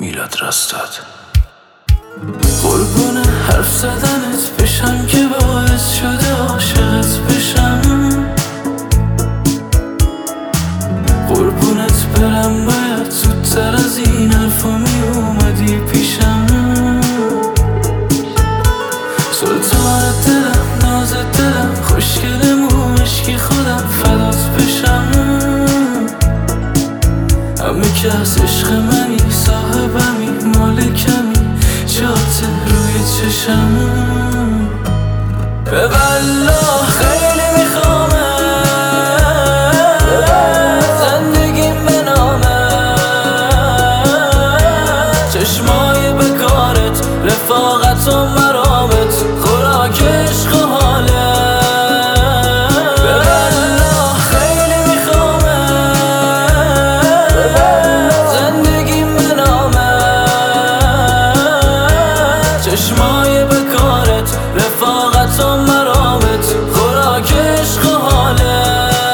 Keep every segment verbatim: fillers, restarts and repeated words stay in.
میلاد رستاد. قربون حرف زدنت بشم که باعث شده عاشقت بشم، قربونت برم باید زودتر از این حرفا می اومدی پیشم. سلطان دلم، ناز دلم، خوشگل موشکی خودم فدات بشم. همه که از عشق منی، صاحبمی، مالکمی، جات روی چشم. به والله خیلی میخوامه زندگیم به نامه، چشمای بکارت، رفاقت و مرامت، خوراک عشق و حاله. به والله خیلی میخوامه زندگیم به نامه، چشمای بکارت، رفاقت و مرامت، خوراک عشق و حاله.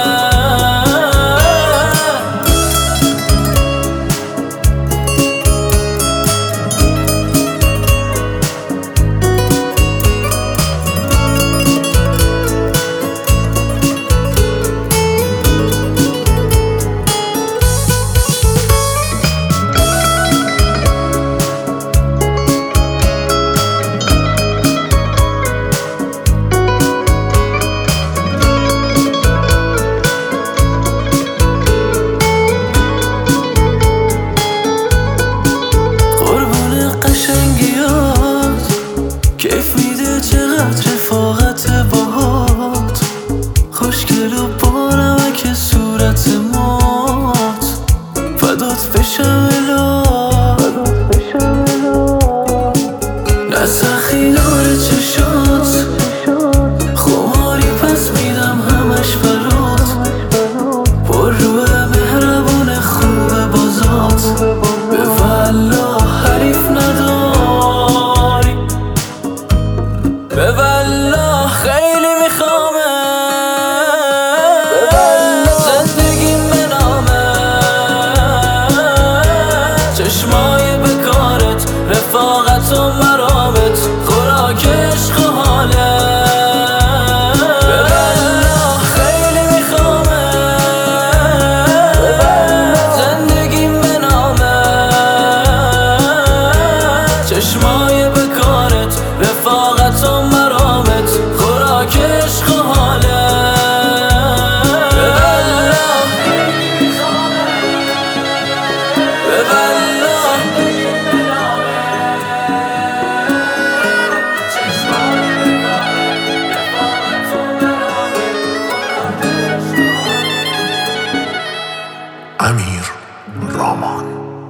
کیف میده چقدر رفاقت باهات، خوشگل و بانمک صورت مات، فدات بشم الا نه سخی داره چشات، خماری پس میدم همش برات، پر روه مهربون خوب بازات. به والله حریف نداری، به والله خیلی میخوامه زندگیم به نامه، چشمای بکارت، رفاقت و مرامت، خوراک عشق و حاله. به والله خیلی میخوامه زندگیم به نامه، چشمای بکارت، رفاقت و مرامت، خوراک عشق و حاله. به والله به والله امیر رامان.